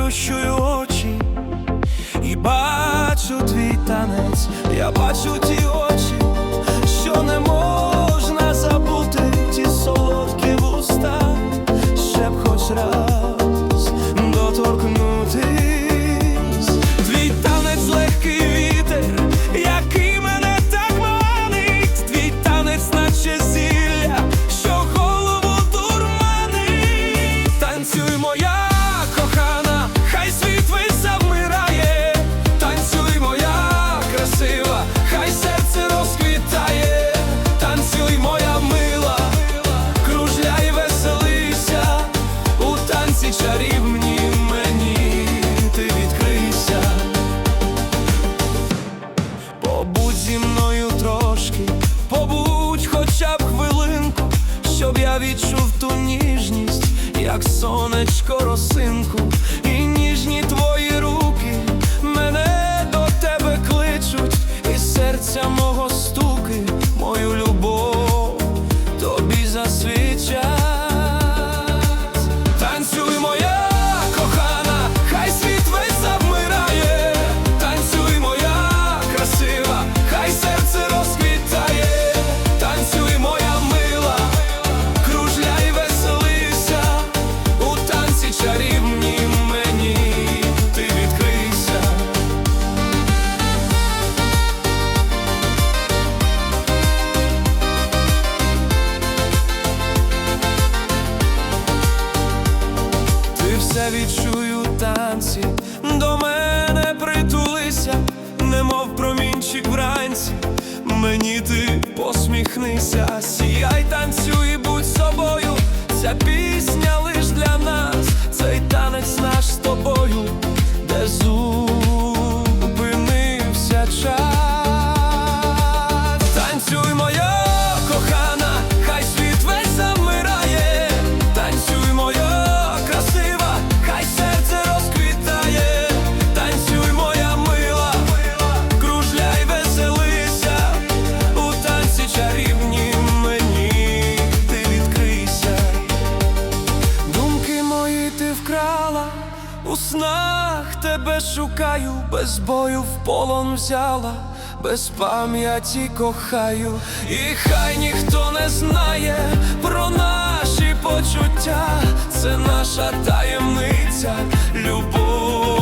заплющую очі і бачу твій танець. Я бачу ті очі, що не можна забути, ті солодкі вуста, ще б хоч раз доторкнутись. Твій танець легкий вітер, який мене так манить. Твій танець наче зілля, що голову дурманить. Танцюй, моя кохана, хай світ весь завмирає. Танцюй, моя красива, хай серце розквітає. Танцюй, моя мила, кружляй, веселися. У танці чарівні мені ти відкрийся. Побудь зі мною трошки, побудь хоча б хвилинку, щоб я відчув ту ніжність, як сонечко росинку. І ніжні твої руки мене до тебе кличуть, і серця мого стуки мою любов тобі засвідчать. Танцюй, моя кохана, хай світ весь завмирає. Танцюй, моя красива, хай серце розквітає. Танцюй, моя мила, кружляй, веселися. У танці чарівні мені ти відкрийся. Ти все відчуй у танці, до мене притулися, немов промінчик вранці. Мені ти посміхнися, сіяй, танцюй, будь собою. Ця пісня лиш для нас, цей танець наш з тобою, де зупинився час. Танцюй, моя кохана, хай світ весь завмирає. Танцюй, моя красива, хай серце розквітає. Танцюй, моя мила, кружляй, веселися. У танці чарівні мені ти відкрийся. Думки мої ти вкрала, у снах тебе шукаю, без бою в полон взяла, без пам'яті кохаю. І хай ніхто не знає про наші почуття, це наша таємниця, любов.